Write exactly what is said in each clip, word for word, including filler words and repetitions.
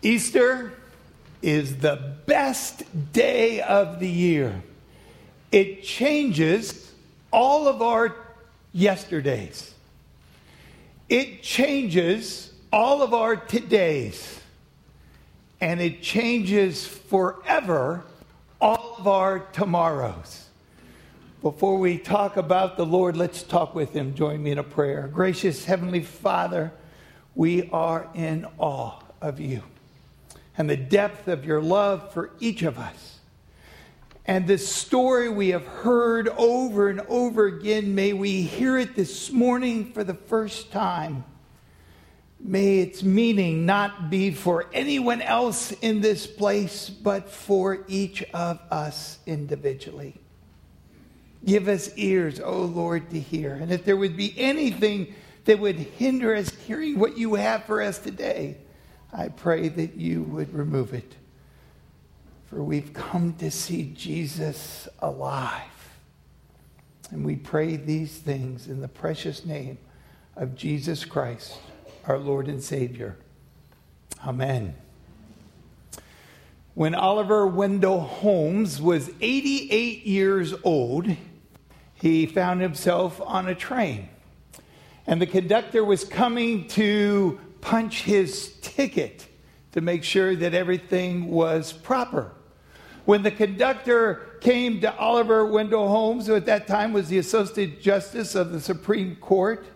Easter is the best day of the year. It changes all of our yesterdays. It changes all of our todays. And it changes forever all of our tomorrows. Before we talk about the Lord, let's talk with him. Join me in a prayer. Gracious Heavenly Father, we are in awe of you and the depth of your love for each of us. And this story we have heard over and over again, may we hear it this morning for the first time. May its meaning not be for anyone else in this place, but for each of us individually. Give us ears, O Lord, to hear. And if there would be anything that would hinder us hearing what you have for us today, I pray that you would remove it. For we've come to see Jesus alive. And we pray these things in the precious name of Jesus Christ, our Lord and Savior. Amen. When Oliver Wendell Holmes was eighty-eight years old, he found himself on a train. And the conductor was coming to punch his ticket to make sure that everything was proper. When the conductor came to Oliver Wendell Holmes, who at that time was the Associate Justice of the Supreme Court,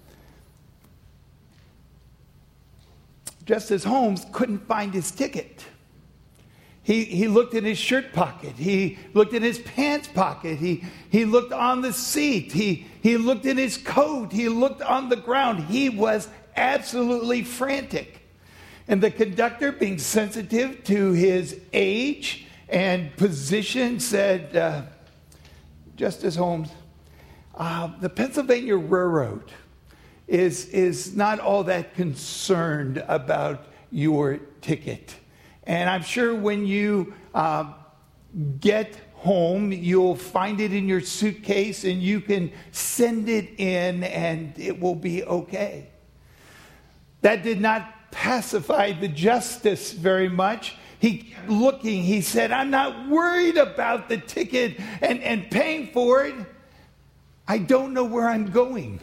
Justice Holmes couldn't find his ticket. He, he looked in his shirt pocket. He looked in his pants pocket. He, he looked on the seat. He, he looked in his coat. He looked on the ground. He was absolutely frantic. And the conductor, being sensitive to his age and position, said, uh, Justice Holmes, uh, the Pennsylvania Railroad is, is not all that concerned about your ticket. And I'm sure when you uh, get home, you'll find it in your suitcase and you can send it in and it will be okay. That did not pacify the justice very much. He kept looking. He said, I'm not worried about the ticket and, and paying for it. I don't know where I'm going.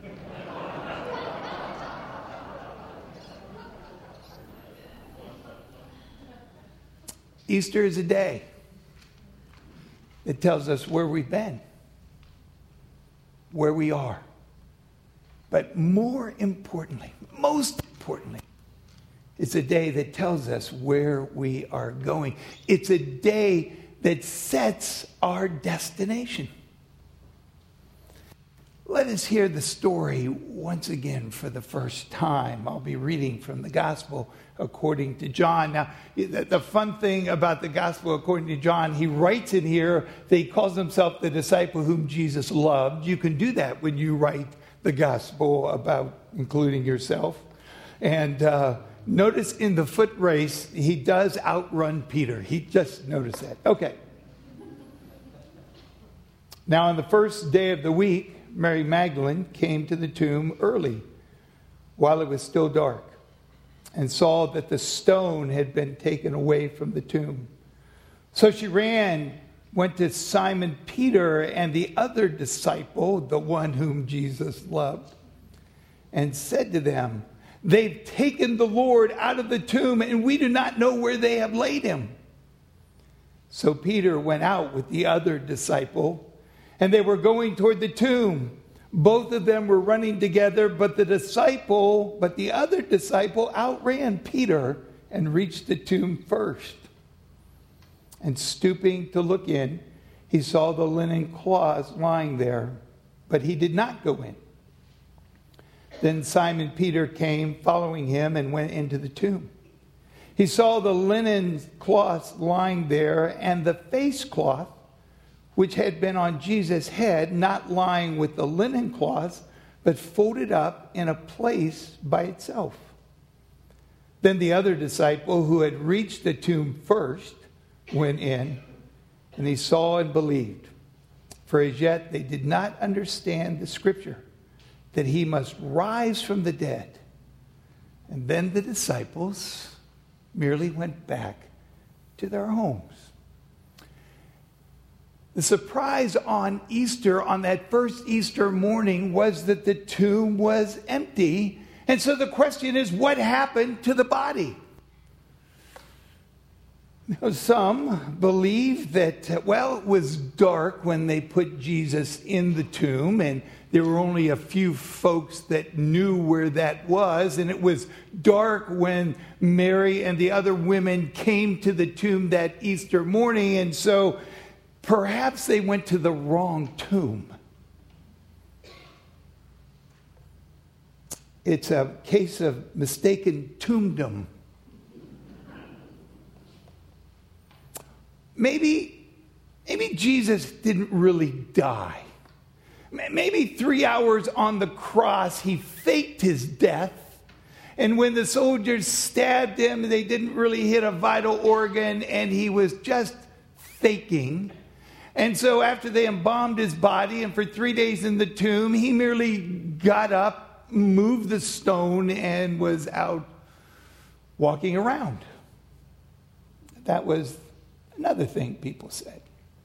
Easter is a day that tells us where we've been, where we are. But more importantly, most importantly, it's a day that tells us where we are going. It's a day that sets our destination. Let us hear the story once again for the first time. I'll be reading from the Gospel according to John. Now, the fun thing about the Gospel according to John, he writes in here that he calls himself the disciple whom Jesus loved. You can do that when you write the Gospel about including yourself. And uh, notice in the foot race, he does outrun Peter. He just noticed that. Okay. Now, on the first day of the week, Mary Magdalene came to the tomb early while it was still dark and saw that the stone had been taken away from the tomb. So she ran, went to Simon Peter and the other disciple, the one whom Jesus loved, and said to them, they've taken the Lord out of the tomb and we do not know where they have laid him. So Peter went out with the other disciple, and they were going toward the tomb. Both of them were running together, but the disciple, but the other disciple outran Peter and reached the tomb first. And stooping to look in, he saw the linen cloths lying there, but he did not go in. Then Simon Peter came, following him, and went into the tomb. He saw the linen cloths lying there, and the face cloth, which had been on Jesus' head, not lying with the linen cloths, but folded up in a place by itself. Then the other disciple, who had reached the tomb first, went in, and he saw and believed. For as yet they did not understand the scripture, that he must rise from the dead. And then the disciples merely went back to their homes. The surprise on Easter, on that first Easter morning, was that the tomb was empty. And so the question is, what happened to the body? Now, some believe that, well, it was dark when they put Jesus in the tomb, and there were only a few folks that knew where that was, and it was dark when Mary and the other women came to the tomb that Easter morning, and so perhaps they went to the wrong tomb. It's a case of mistaken tombdom. Maybe, maybe Jesus didn't really die. Maybe three hours on the cross, he faked his death. And when the soldiers stabbed him, they didn't really hit a vital organ, and he was just faking. And so after they embalmed his body, and for three days in the tomb, he merely got up, moved the stone, and was out walking around. That was another thing people said.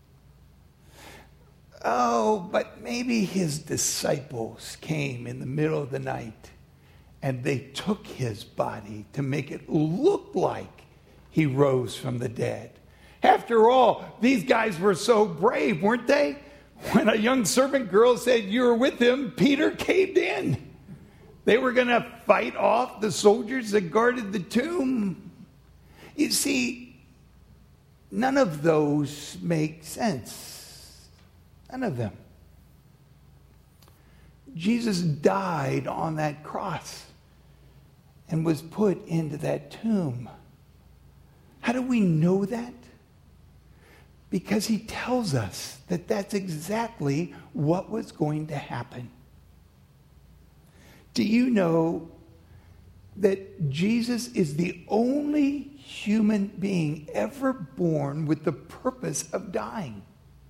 Oh, but maybe his disciples came in the middle of the night and they took his body to make it look like he rose from the dead. After all, these guys were so brave, weren't they? When a young servant girl said you were with him, Peter caved in. They were going to fight off the soldiers that guarded the tomb. You see, none of those make sense. None of them. Jesus died on that cross and was put into that tomb. How do we know that? Because he tells us that that's exactly what was going to happen. Do you know that Jesus is the only human being ever born with the purpose of dying?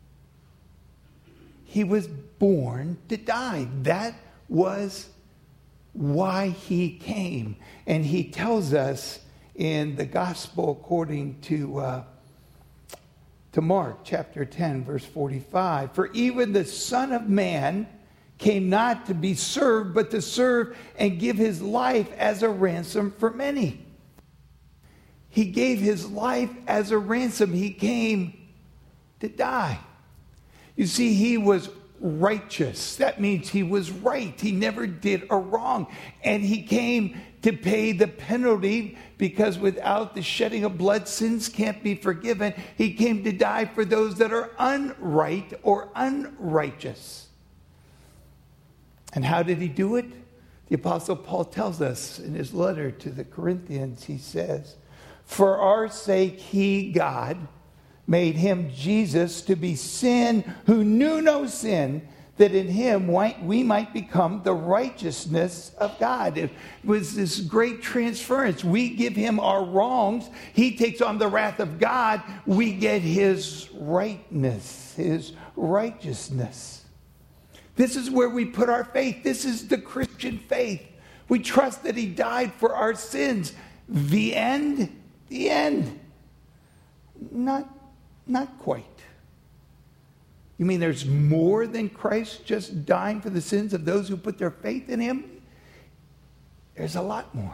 He was born to die. That was why he came. And he tells us in the gospel according to, uh, to Mark chapter ten, verse forty-five, for even the Son of Man came not to be served, but to serve and give his life as a ransom for many. He gave his life as a ransom. He came to die. You see, he was righteous. That means he was right. He never did a wrong. And he came to pay the penalty, because without the shedding of blood, sins can't be forgiven. He came to die for those that are unright or unrighteous. And how did he do it? The Apostle Paul tells us in his letter to the Corinthians, he says, for our sake he, God, made him, Jesus, to be sin who knew no sin, that in him we might become the righteousness of God. It was this great transference. We give him our wrongs. He takes on the wrath of God. We get his rightness, his righteousness. This is where we put our faith. This is the Christian faith. We trust that he died for our sins. The end? The end. Not, not quite. You mean there's more than Christ just dying for the sins of those who put their faith in him? There's a lot more.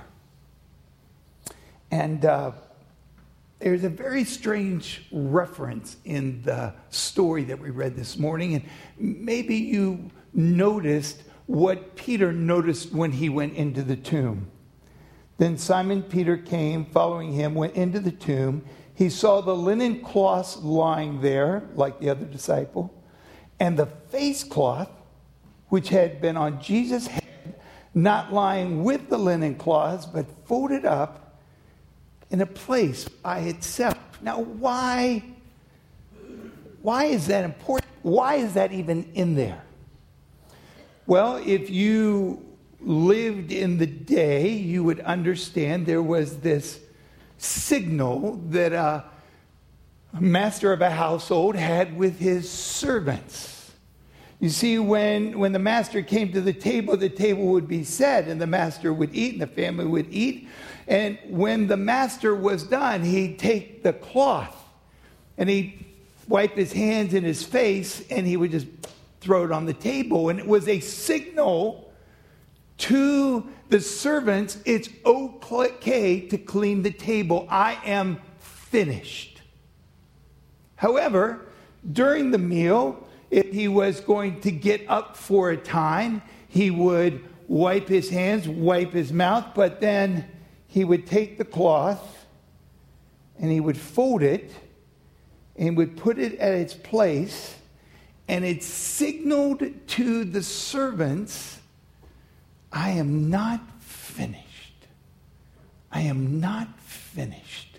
And uh, there's a very strange reference in the story that we read this morning. And maybe you noticed what Peter noticed when he went into the tomb. Then Simon Peter came, following him, went into the tomb. He saw the linen cloths lying there, like the other disciple, and the face cloth, which had been on Jesus' head, not lying with the linen cloths, but folded up in a place by itself. Now, why, why is that important? Why is that even in there? Well, if you lived in the day, you would understand there was this signal that a master of a household had with his servants. You see, when, when the master came to the table, the table would be set, and the master would eat, and the family would eat. And when the master was done, he'd take the cloth, and he'd wipe his hands and his face, and he would just throw it on the table. And it was a signal to the servants, it's okay to clean the table. I am finished. However, during the meal, if he was going to get up for a time, he would wipe his hands, wipe his mouth, but then he would take the cloth and he would fold it and would put it at its place, and it signaled to the servants, I am not finished. I am not finished.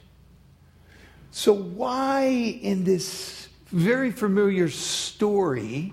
So why in this very familiar story,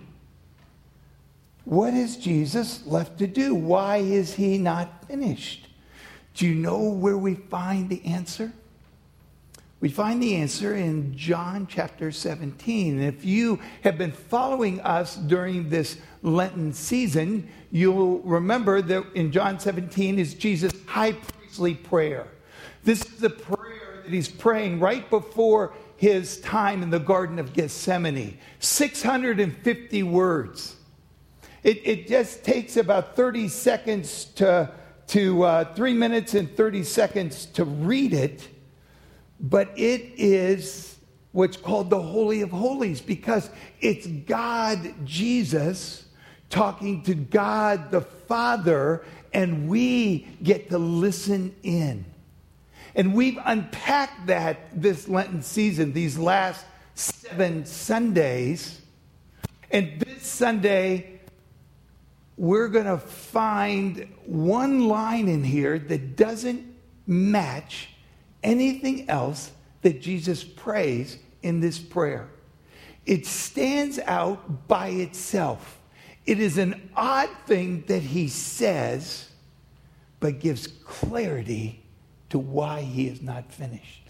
what is Jesus left to do? Why is he not finished? Do you know where we find the answer? We find the answer in John chapter seventeen. And if you have been following us during this Lenten season, you'll remember that in John seventeen is Jesus' high priestly prayer. This is the prayer that he's praying right before his time in the Garden of Gethsemane. six hundred fifty words. It, it just takes about thirty seconds to, to uh, three minutes and thirty seconds to read it. But it is what's called the Holy of Holies, because it's God, Jesus, talking to God the Father, and we get to listen in. And we've unpacked that this Lenten season, these last seven Sundays. And this Sunday, we're going to find one line in here that doesn't match anything else that Jesus prays in this prayer. It stands out by itself. It is an odd thing that he says, but gives clarity to why he is not finished.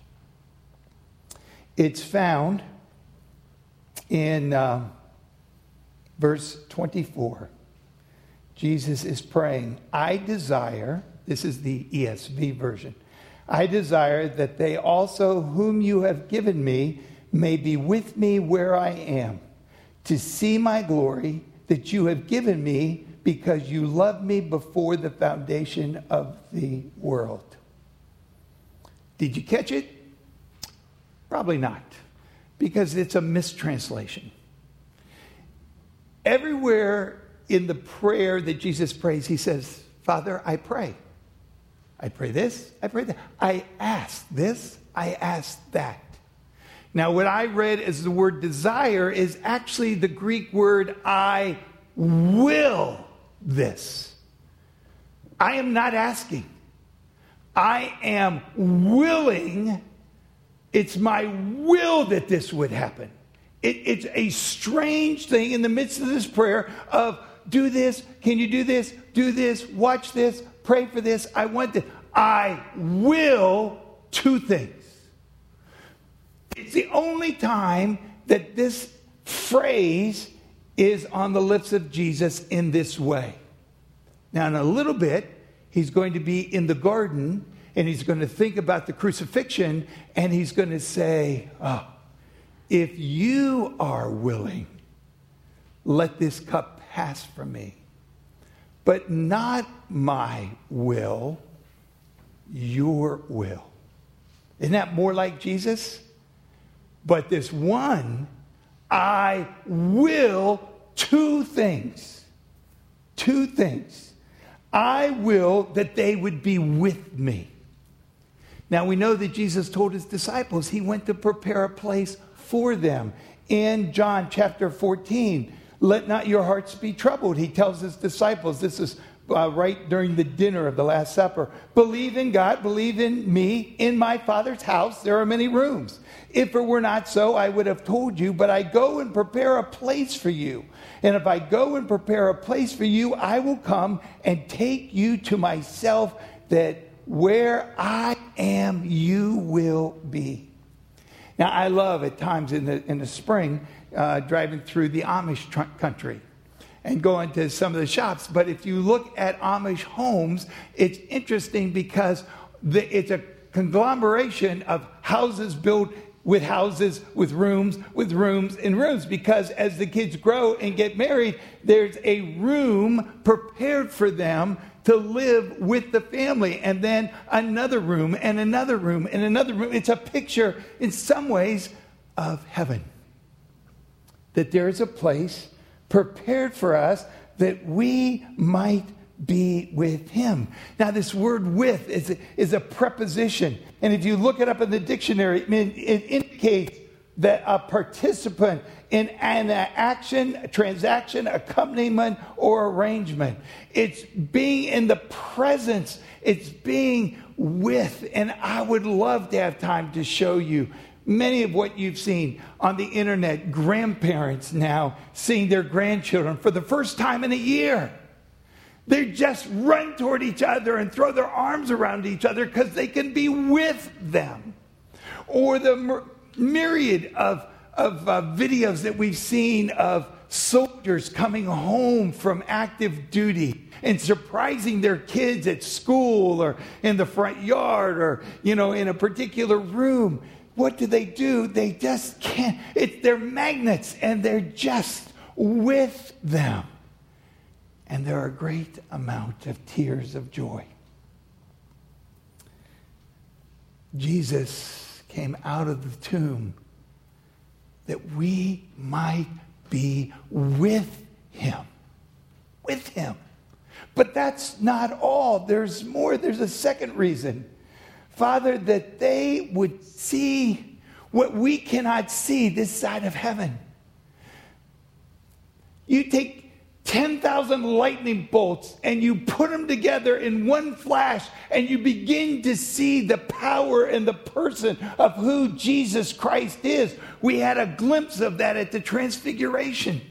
It's found in uh, verse twenty-four. Jesus is praying, I desire, this is the E S V version, I desire that they also whom you have given me may be with me where I am, to see my glory that you have given me because you loved me before the foundation of the world. Did you catch it? Probably not, because it's a mistranslation. Everywhere in the prayer that Jesus prays, he says, Father, I pray. I pray this, I pray that. I ask this, I ask that. Now, what I read as the word desire is actually the Greek word I will this. I am not asking. I am willing. It's my will that this would happen. It, it's a strange thing in the midst of this prayer of do this, can you do this, do this, watch this, pray for this, I want this. I will two things. It's the only time that this phrase is on the lips of Jesus in this way. Now, in a little bit, he's going to be in the garden, and he's going to think about the crucifixion, and he's going to say, oh, if you are willing, let this cup pass from me. But not my will, your will. Isn't that more like Jesus? But this one, I will two things. Two things. I will that they would be with me. Now we know that Jesus told his disciples he went to prepare a place for them. In John chapter fourteen, let not your hearts be troubled. He tells his disciples, this is uh, right during the dinner of the Last Supper, believe in God, believe in me. In my Father's house there are many rooms. If it were not so, I would have told you, but I go and prepare a place for you. And if I go and prepare a place for you, I will come and take you to myself, that where I am, you will be. Now, I love at times in the in the spring uh, driving through the Amish tr- country. and go into some of the shops. But if you look at Amish homes, it's interesting because the, it's a conglomeration of houses built with houses, with rooms, with rooms, and rooms. Because as the kids grow and get married, there's a room prepared for them to live with the family. And then another room, and another room, and another room. It's a picture, in some ways, of heaven. That there is a place prepared for us that we might be with him. Now, this word with is a, is a preposition. And if you look it up in the dictionary, I mean, it indicates that a participant in an action, a transaction, accompaniment, or arrangement. It's being in the presence. It's being with. And I would love to have time to show you many of what you've seen on the internet. Grandparents now seeing their grandchildren for the first time in a year. They just run toward each other and throw their arms around each other because they can be with them. Or the myriad of, of uh, videos that we've seen of soldiers coming home from active duty and surprising their kids at school or in the front yard or, you know, in a particular room. What do they do? They just can't. It's, they're magnets, and they're just with them. And there are a great amount of tears of joy. Jesus came out of the tomb that we might be with him. With him. But that's not all. There's more. There's a second reason. Father, that they would see what we cannot see this side of heaven. You take ten thousand lightning bolts and you put them together in one flash, and you begin to see the power and the person of who Jesus Christ is. We had a glimpse of that at the Transfiguration.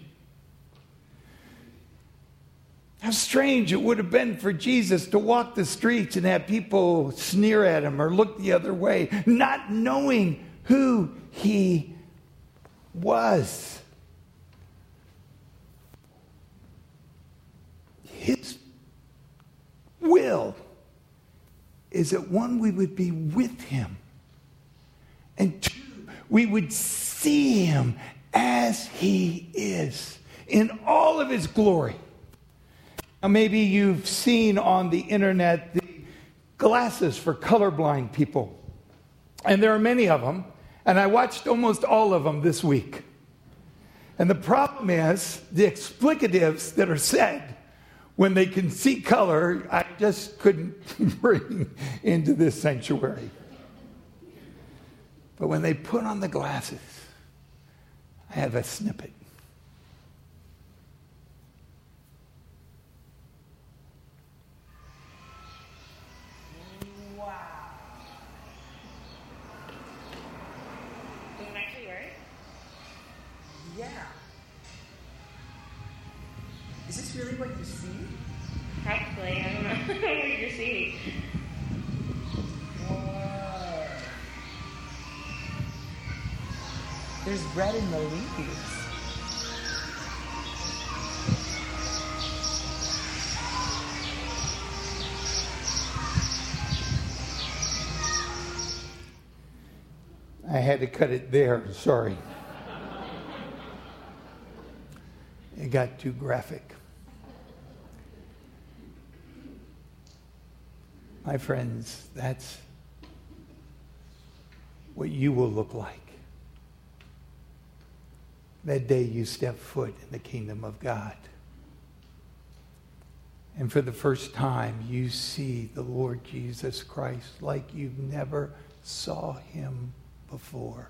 How strange it would have been for Jesus to walk the streets and have people sneer at him or look the other way, not knowing who he was. His will is that, one, we would be with him, and two, we would see him as he is in all of his glory. Now, maybe you've seen on the internet the glasses for colorblind people. And there are many of them. And I watched almost all of them this week. And the problem is the explicatives that are said when they can see color, I just couldn't bring into this sanctuary. But when they put on the glasses, I have a snippet. Is this really what you see? Practically, I don't know what you see. Whoa. There's red in the leaves. I had to cut it there, sorry. It got too graphic. My friends, that's what you will look like that day you step foot in the kingdom of God. And for the first time, you see the Lord Jesus Christ like you've never saw him before.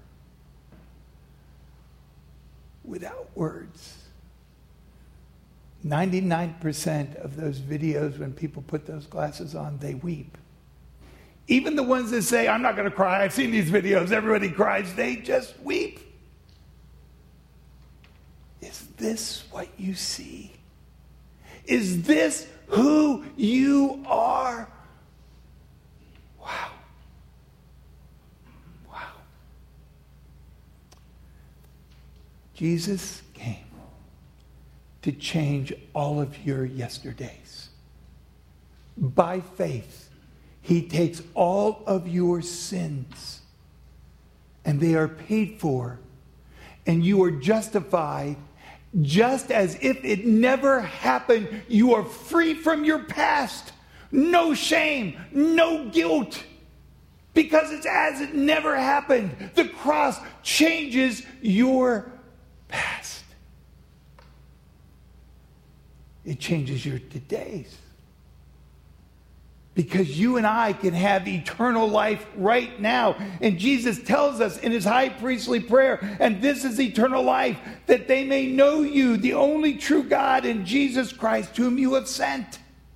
Without words. ninety-nine percent of those videos, when people put those glasses on, they weep. Even the ones that say, I'm not going to cry, I've seen these videos, everybody cries, they just weep. Is this what you see? Is this who you are? Wow. Wow. Jesus came to change all of your yesterdays. By faith, he takes all of your sins, and they are paid for, and you are justified just as if it never happened. You are free from your past. No shame, no guilt, because it's as it never happened. The cross changes your past. It changes your todays. Because you and I can have eternal life right now. And Jesus tells us in his high priestly prayer, and this is eternal life, that they may know you, the only true God, and Jesus Christ, whom you have sent.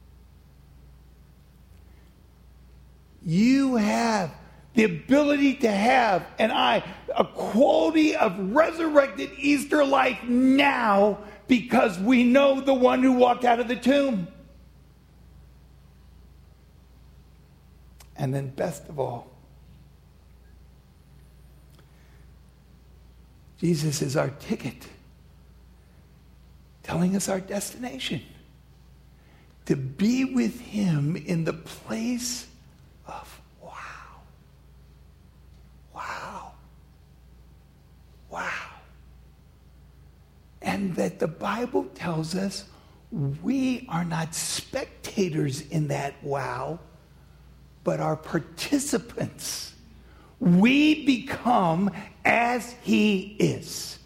You have the ability to have, and I, a quality of resurrected Easter life now, because we know the one who walked out of the tomb. And then best of all, Jesus is our ticket, telling us our destination, to be with him in the place of wow. Wow. Wow. And that the Bible tells us we are not spectators in that wow, but are participants. We become as he is.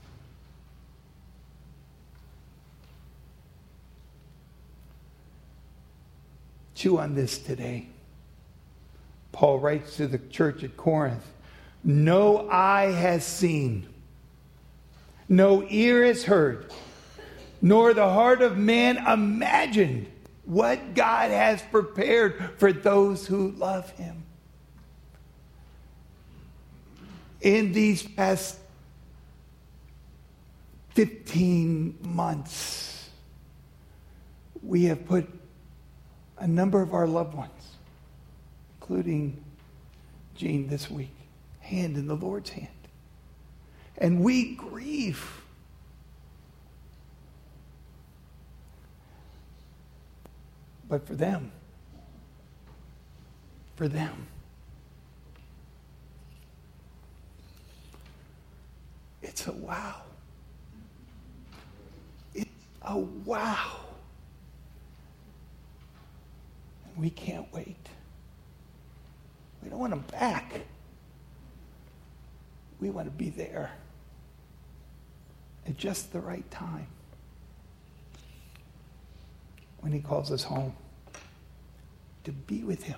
Chew on this today. Paul writes to the church at Corinth, no eye has seen, no ear has heard, nor the heart of man imagined what God has prepared for those who love him. In these past fifteen months, we have put a number of our loved ones, including Jean this week, hand in the Lord's hand. And we grieve. But for them, for them, it's a wow. It's a wow. And we can't wait. We don't want them back. We want to be there at just the right time, when he calls us home, to be with him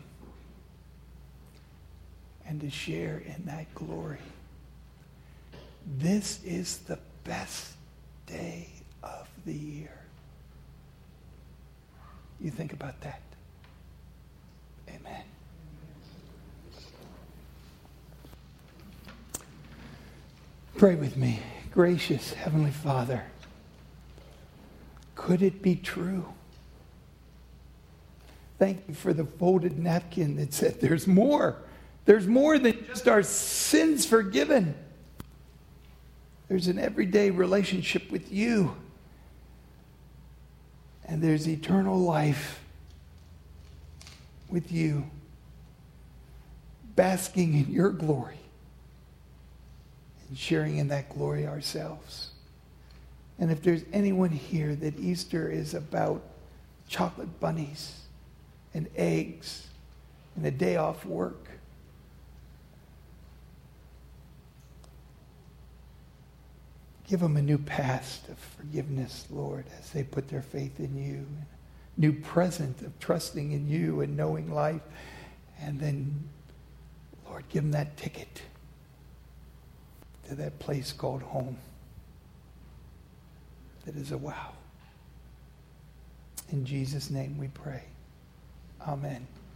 and to share in that glory. This is the best day of the year. You think about that. Amen. Pray with me. Gracious Heavenly Father, could it be true? Thank you for the folded napkin that said there's more. There's more than just our sins forgiven. There's an everyday relationship with you. And there's eternal life with you, basking in your glory and sharing in that glory ourselves. And if there's anyone here that Easter is about chocolate bunnies and eggs and a day off work, give them a new past of forgiveness, Lord, as they put their faith in you. A new present of trusting in you and knowing life. And then, Lord, give them that ticket to that place called home. That is a wow. In Jesus' name we pray. Amen.